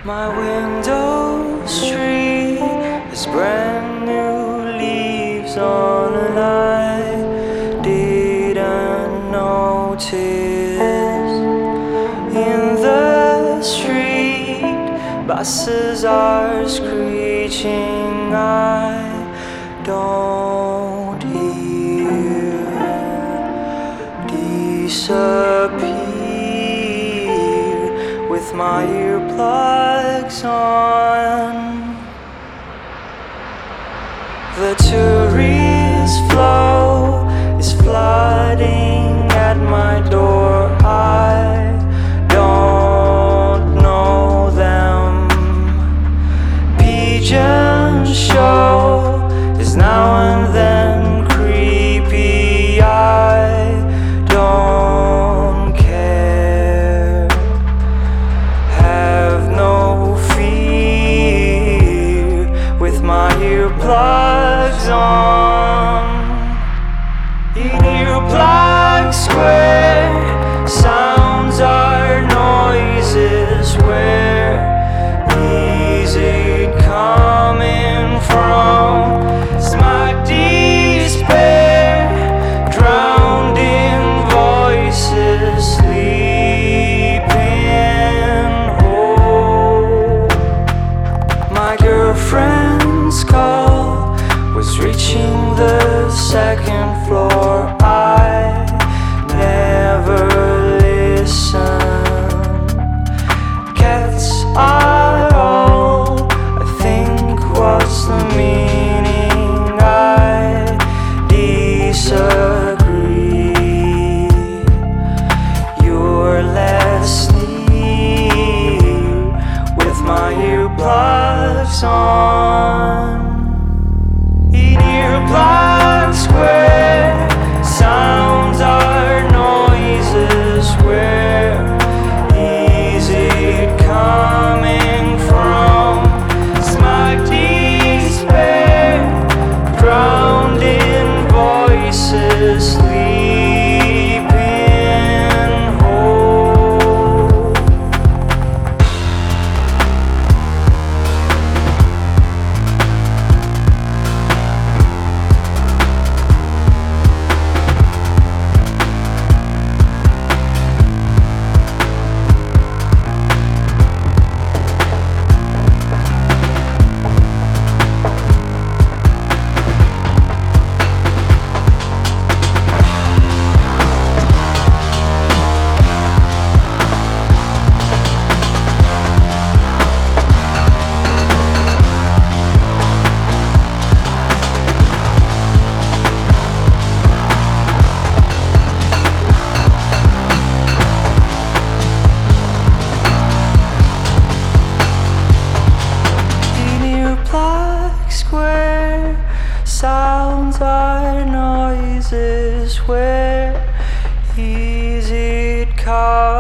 My window street is brand new leaves on, and I didn't notice. In the street, buses are screeching. I don't hear disappear with my earplugs on. The tourist flow is flooding at my door. I don't know them. Pigeon show is now and then creepy. I don't care. Have no fear with my earplugs on. In Earplug Square, sounds are noises. Where is it coming from? It's my despair, drowned in voices, sleeping whole. My girlfriend's call was reaching the second floor. I never listen. Cats are all I think. What's the meaning? I disagree. You're less near with my earplugs on. In Earplug Square, sounds are noises. Where is it coming from? It's my despair, drowned in voices, sleeping whole. Earplug Square, sounds are noises. Where is it coming?